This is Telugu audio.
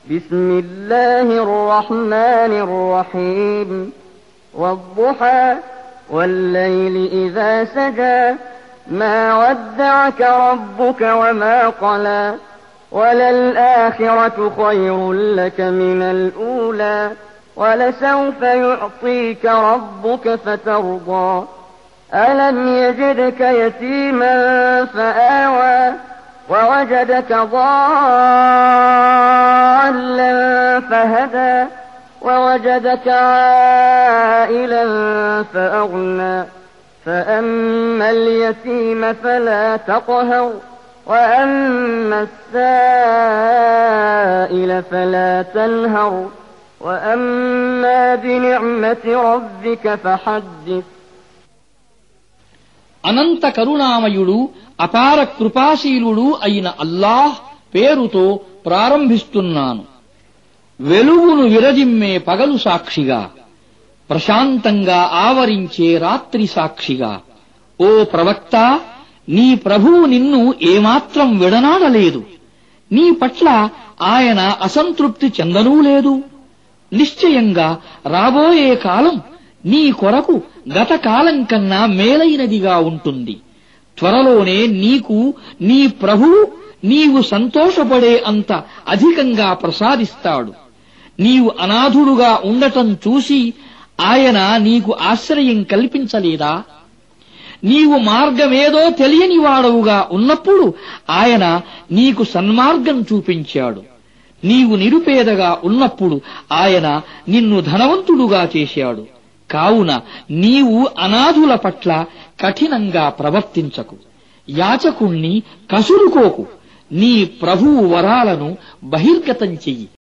بسم الله الرحمن الرحيم والضحى والليل إذا سجى ما ودعك ربك وما قلى وللآخرة خير لك من الأولى ولسوف يعطيك ربك فترضى ألم يجدك يتيما فآوى ووجدك ضالا فهدى ووجدك عائلا فأغنى فأما اليتيم فلا تقهر وأما السائل فلا تنهر وأما بنعمة ربك فحدث. అనంత కరుణామయుడు అపార కృపాశీలుడు అయిన అల్లాహ్ పేరుతో ప్రారంభిస్తున్నాను. వెలుగును విరజిమ్మే పగలు సాక్షిగా, ప్రశాంతంగా ఆవరించే రాత్రి సాక్షిగా, ఓ ప్రవక్త, నీ ప్రభువు నిన్ను ఏమాత్రం విడనాడలేదు. నీ పట్ల ఆయన అసంతృప్తి చెందనూ లేదు. నిశ్చయంగా రాబోయే కాలం నీ కొరకు గత కాలం కన్నా మేలైనదిగా ఉంటుంది. త్వరలోనే నీకు నీ ప్రభువు నీవు సంతోషపడే అంత అధికంగా ప్రసాదిస్తాడు. నీవు అనాథుడుగా ఉండటం చూసి ఆయన నీకు ఆశ్రయం కల్పించలేదా? నీవు మార్గమేదో తెలియని వాడవుగా ఉన్నప్పుడు ఆయన నీకు సన్మార్గం చూపించాడు. నీవు నిరుపేదగా ఉన్నప్పుడు ఆయన నిన్ను ధనవంతుడుగా చేశాడు. కావున నీవు అనాథుల పట్ల కఠినంగా ప్రవర్తించకు, యాచకుణ్ణి కసురుకోకు. నీ ప్రభువు వరాలను బహిర్గతం చెయ్యి.